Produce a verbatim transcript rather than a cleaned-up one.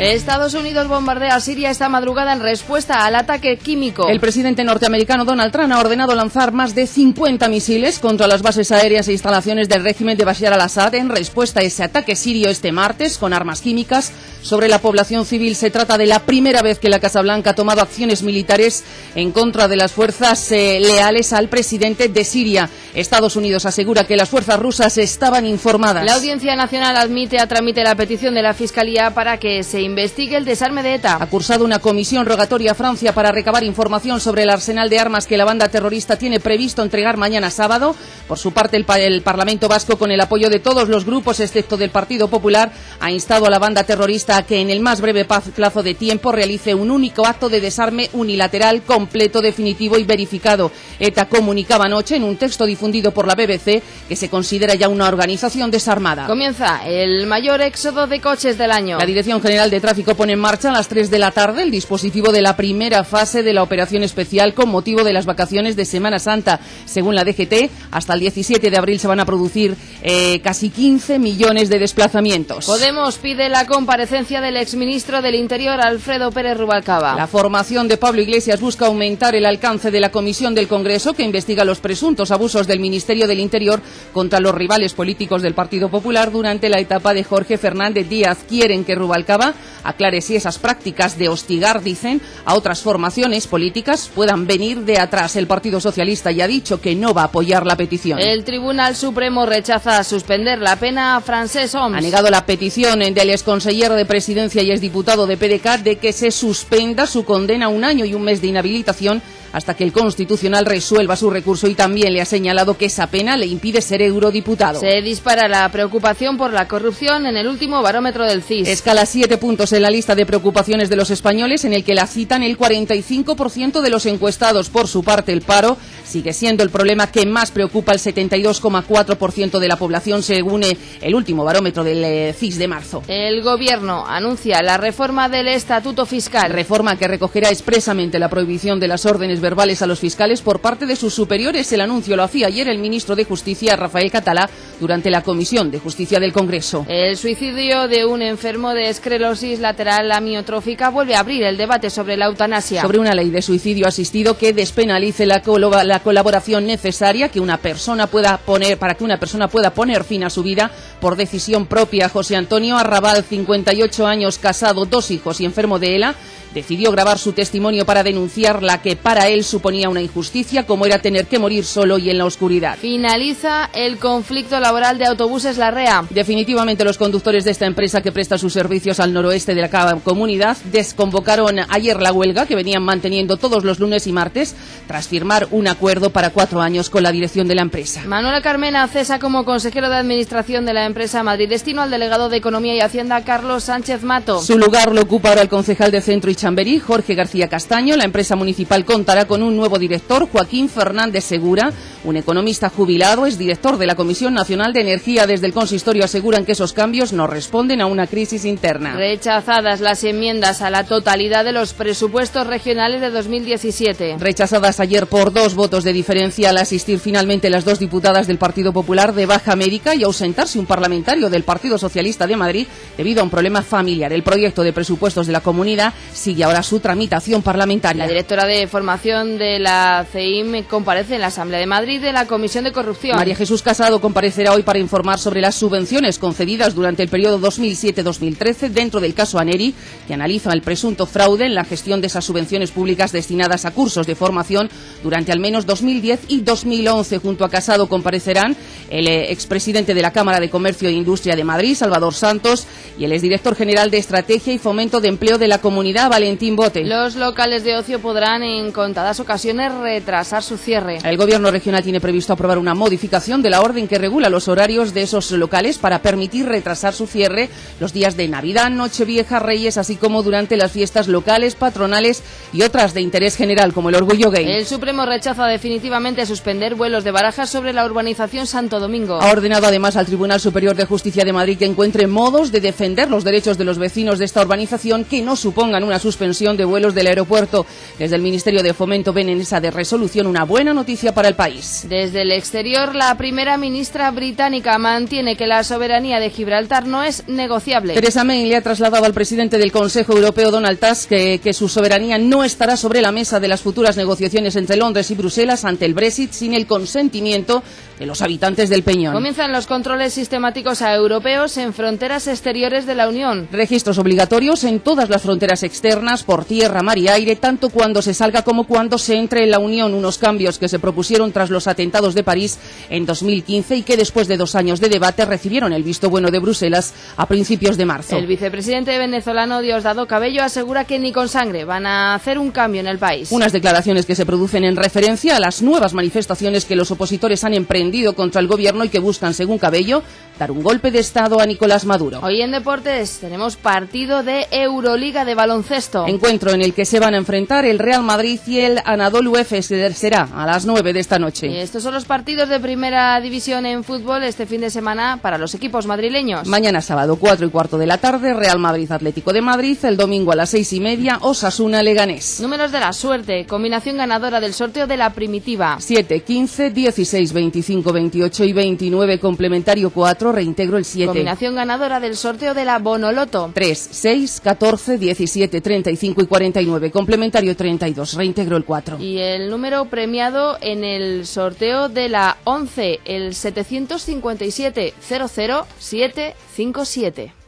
Estados Unidos bombardea a Siria esta madrugada en respuesta al ataque químico. El presidente norteamericano Donald Trump ha ordenado lanzar más de cincuenta misiles contra las bases aéreas e instalaciones del régimen de Bashar al-Assad en respuesta a ese ataque sirio este martes con armas químicas sobre la población civil. Se trata de la primera vez que la Casa Blanca ha tomado acciones militares en contra de las fuerzas eh, leales al presidente de Siria. Estados Unidos asegura que las fuerzas rusas estaban informadas. La Audiencia Nacional admite a trámite la petición de la Fiscalía para que se investigue el desarme de ETA. Ha cursado una comisión rogatoria a Francia para recabar información sobre el arsenal de armas que la banda terrorista tiene previsto entregar mañana sábado. Por su parte, el, el Parlamento Vasco, con el apoyo de todos los grupos, excepto del Partido Popular, ha instado a la banda terrorista a que en el más breve plazo de tiempo realice un único acto de desarme unilateral, completo, definitivo y verificado. ETA comunicaba anoche en un texto difundido por la B B C que se considera ya una organización desarmada. Comienza el mayor éxodo de coches del año. La Dirección General de Tráfico pone en marcha a las tres de la tarde el dispositivo de la primera fase de la operación especial con motivo de las vacaciones de Semana Santa. Según la D G T, hasta el diecisiete de abril se van a producir eh, casi quince millones de desplazamientos. Podemos pide la comparecencia del exministro del Interior, Alfredo Pérez Rubalcaba. La formación de Pablo Iglesias busca aumentar el alcance de la Comisión del Congreso que investiga los presuntos abusos del Ministerio del Interior contra los rivales políticos del Partido Popular durante la etapa de Jorge Fernández Díaz. Quieren que Rubalcaba aclare si esas prácticas de hostigar, dicen, a otras formaciones políticas puedan venir de atrás. El Partido Socialista ya ha dicho que no va a apoyar la petición. El Tribunal Supremo rechaza suspender la pena a Francesc Homs. Ha negado la petición del exconsellero de Presidencia y exdiputado de P D C A T de que se suspenda su condena a un año y un mes de inhabilitación hasta que el Constitucional resuelva su recurso, y también le ha señalado que esa pena le impide ser eurodiputado. Se dispara la preocupación por la corrupción en el último barómetro del C I S. Escala siete puntos en la lista de preocupaciones de los españoles, en el que la citan el cuarenta y cinco por ciento de los encuestados. Por su parte, el paro sigue siendo el problema que más preocupa al setenta y dos coma cuatro por ciento de la población, según el último barómetro del C I S de marzo. El Gobierno anuncia la reforma del Estatuto Fiscal. Reforma que recogerá expresamente la prohibición de las órdenes verbales a los fiscales por parte de sus superiores. El anuncio lo hacía ayer el ministro de Justicia, Rafael Catalá, durante la Comisión de Justicia del Congreso. El suicidio de un enfermo de esclerosis lateral amiotrófica vuelve a abrir el debate sobre la eutanasia. Sobre una ley de suicidio asistido que despenalice la, colo la colaboración necesaria que una persona pueda poner para que una persona pueda poner fin a su vida por decisión propia. José Antonio Arrabal, cincuenta y ocho años, casado, dos hijos y enfermo de ELA, decidió grabar su testimonio para denunciar la que para él suponía una injusticia, como era tener que morir solo y en la oscuridad. Finaliza el conflicto laboral de Autobuses Larrea. Definitivamente los conductores de esta empresa que presta sus servicios al noroeste de la comunidad desconvocaron ayer la huelga que venían manteniendo todos los lunes y martes tras firmar un acuerdo para cuatro años con la dirección de la empresa. Manuel Carmena cesa como consejero de administración de la empresa Madrid Destino al delegado de Economía y Hacienda, Carlos Sánchez Mato. Su lugar lo ocupa ahora el concejal de Centro y Chamberí, Jorge García Castaño. La empresa municipal contará con un nuevo director, Joaquín Fernández Segura, un economista jubilado, es director de la Comisión Nacional de Energía. Desde el consistorio aseguran que esos cambios no responden a una crisis interna. Rechazadas las enmiendas a la totalidad de los presupuestos regionales de dos mil diecisiete. Rechazadas ayer por dos votos de diferencia al asistir finalmente las dos diputadas del Partido Popular de baja médica y ausentarse un parlamentario del Partido Socialista de Madrid debido a un problema familiar. El proyecto de presupuestos de la comunidad sigue ahora su tramitación parlamentaria. La directora de formación de la C E I M comparece en la Asamblea de Madrid de la Comisión de Corrupción. María Jesús Casado comparecerá hoy para informar sobre las subvenciones concedidas durante el periodo dos mil siete dos mil trece dentro del caso Aneri, que analiza el presunto fraude en la gestión de esas subvenciones públicas destinadas a cursos de formación durante al menos dos mil diez y dos mil once. Junto a Casado comparecerán el expresidente de la Cámara de Comercio e Industria de Madrid, Salvador Santos, y el exdirector general de Estrategia y Fomento de Empleo de la Comunidad, Valentín Bote. Los locales de ocio podrán en contadas ocasiones retrasar su cierre. El Gobierno regional tiene previsto aprobar una modificación de la orden que regula los horarios de esos locales para permitir retrasar su cierre los días de Navidad, Nochevieja, Reyes, así como durante las fiestas locales, patronales y otras de interés general, como el Orgullo Gay. El Supremo rechaza definitivamente suspender vuelos de Barajas sobre la urbanización Santo Domingo. Ha ordenado además al Tribunal Superior de Justicia de Madrid que encuentre modos de defender los derechos de los vecinos de esta urbanización que no supongan una suspensión de vuelos del aeropuerto. Desde el Ministerio de Fomento momento ven en esa de resolución una buena noticia para el país. Desde el exterior, la primera ministra británica mantiene que la soberanía de Gibraltar no es negociable. Theresa May le ha trasladado al presidente del Consejo Europeo, Donald Tusk, que, que su soberanía no estará sobre la mesa de las futuras negociaciones entre Londres y Bruselas ante el Brexit sin el consentimiento de los habitantes del Peñón. Comienzan los controles sistemáticos a europeos en fronteras exteriores de la Unión. Registros obligatorios en todas las fronteras externas, por tierra, mar y aire, tanto cuando se salga como cuando se entre en la Unión. Unos cambios que se propusieron tras los atentados de París en dos mil quince y que después de dos años de debate recibieron el visto bueno de Bruselas a principios de marzo. El vicepresidente venezolano Diosdado Cabello asegura que ni con sangre van a hacer un cambio en el país. Unas declaraciones que se producen en referencia a las nuevas manifestaciones que los opositores han emprendido contra el gobierno y que buscan, según Cabello, dar un golpe de Estado a Nicolás Maduro. Hoy en Deportes tenemos partido de Euroliga de baloncesto. Encuentro en el que se van a enfrentar el Real Madrid y el Anadolu Efes, será a las nueve de esta noche. Y estos son los partidos de primera división en fútbol este fin de semana para los equipos madrileños. Mañana sábado, cuatro y cuarto de la tarde, Real Madrid Atlético de Madrid. El domingo a las seis y media, Osasuna Leganés. Números de la suerte, combinación ganadora del sorteo de la primitiva. siete, quince, dieciséis, veinticinco, veintiocho y veintinueve, complementario cuatro, reintegro el siete. Combinación ganadora del sorteo de la Bonoloto. tres, seis, catorce, diecisiete, treinta y cinco y cuarenta y nueve, complementario treinta y dos, reintegro el cuatro. Y el número premiado en el sorteo de la once, el setecientos cincuenta y siete, cero cero siete cinco siete.